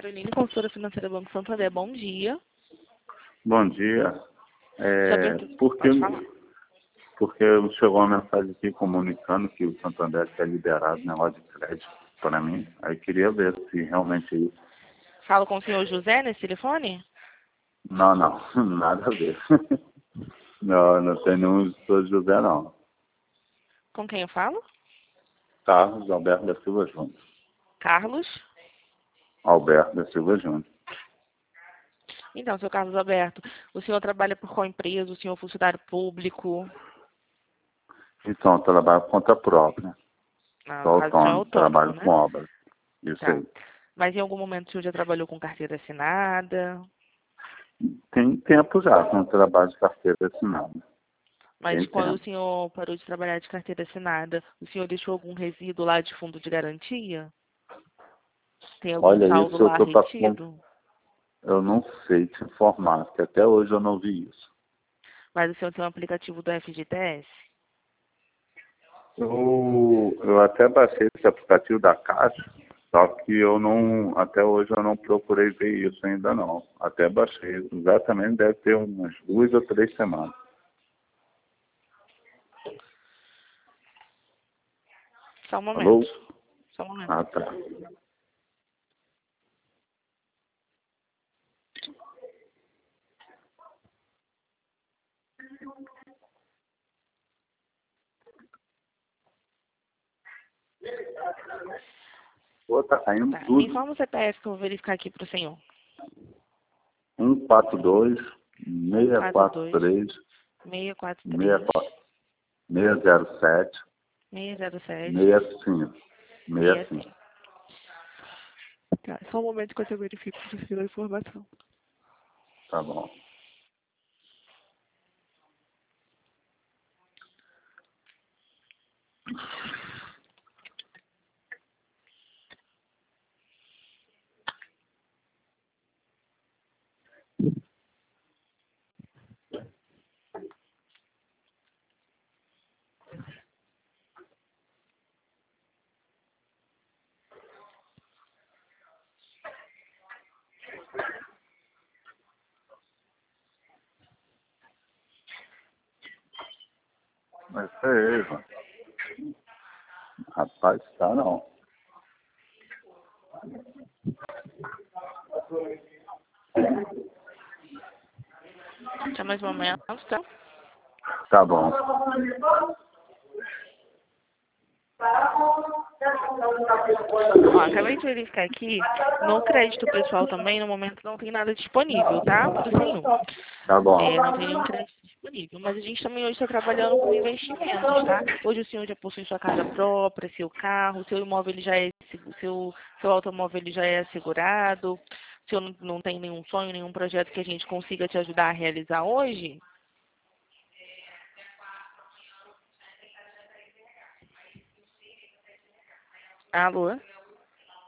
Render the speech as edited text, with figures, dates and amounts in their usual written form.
Caroline, consultora financeira do Banco Santander. Bom dia. Bom dia. Pode falar. Porque chegou uma mensagem aqui comunicando que o Santander quer liberar o negócio de crédito para mim. Aí queria ver se realmente é isso. Falo com o senhor José nesse telefone? Não, nada a ver. Não tem nenhum senhor José, não. Com quem eu falo? Carlos Alberto da Silva Júnior. Carlos? Alberto da Silva Júnior. Então, seu Carlos Alberto, o senhor trabalha por qual empresa? O senhor é funcionário público? Então, eu trabalho por conta própria. Ah, Sou no caso, o senhor é autônomo, trabalho autônomo, com né? obras. Isso Tá. aí. Mas em algum momento o senhor já trabalhou com carteira assinada? Tem tempo já que eu não trabalho de carteira assinada. Mas Tem quando o tempo. senhor parou de trabalhar de carteira assinada, o senhor deixou algum resíduo lá de fundo de garantia? Tem algum Olha, saldo isso eu lá tô para. retido? Eu não sei te informar, porque até hoje eu não vi isso. Mas o senhor tem um aplicativo do FGTS? Eu até baixei esse aplicativo da Caixa, só que até hoje eu não procurei ver isso ainda não. Até baixei, exatamente deve ter umas 2 ou 3 semanas. Só um Alô? momento. Só um momento. Ah, tá. Pô, tá caindo Tá. Me tudo. informa o CPF que eu vou verificar aqui para o senhor. 142 142 643 643 607 607 65. 65. 65. Tá, só um momento que eu verifico para o senhor a informação. Tá bom. Mas isso aí, mano. Rapaz, tá não. Só mais um momento, tá? Tá bom. Ó, acabei de verificar aqui, no crédito pessoal também, no momento não tem nada disponível, tá? Para o senhor. Tá bom. Não tem nenhum crédito disponível. Mas a gente também hoje está trabalhando com investimentos, tá? Hoje o senhor já possui sua casa própria, seu carro, seu imóvel ele já é, seu automóvel ele já é assegurado. O senhor não tem nenhum sonho, nenhum projeto que a gente consiga te ajudar a realizar hoje? Alô?